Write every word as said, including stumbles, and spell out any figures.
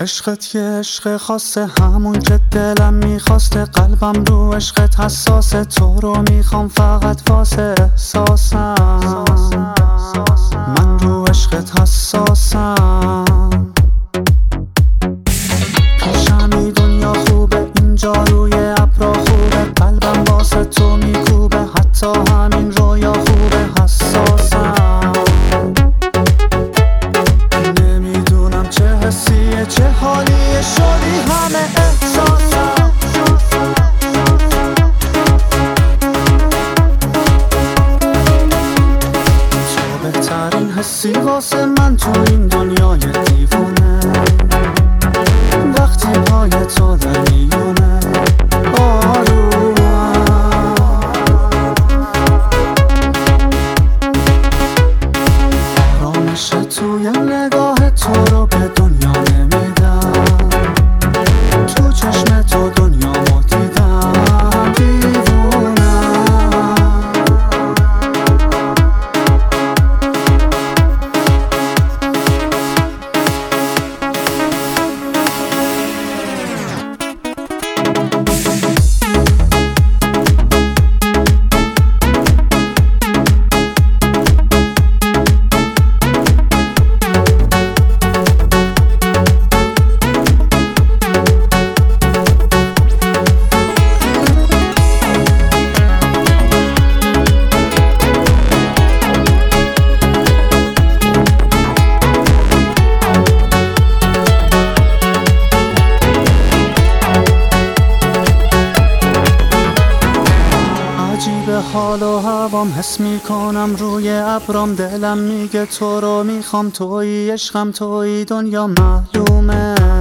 عشقت یه عشق خاصه، همون که دلم میخواسته. قلبم رو عشقت حساسه، تو رو میخوام فقط واسه احساسم. من رو عشقت حساسم. پیشمی دنیا خوبه، اینجا روی ابرا خوبه. قلبم واسه تو میکوبه، حتی همین رویا خوبه. حساسم، نمیدونم چه حسیه، چه حالیه، شدی همه احساسم. تو بهترین حسی واسه من تو این دنیای دیوونه. وقتی پای تو در میونه آرومم، آرامش توی نگاه تو رو به دنیا نمیدم. تو چشم تو دنیا ما دیدم، دیوونم. عجیبه حال و هوام، حس میکنم روی ابرام. دلم میگه تو رو میخوام، تویی عشقم، تویی دنیا معلومه.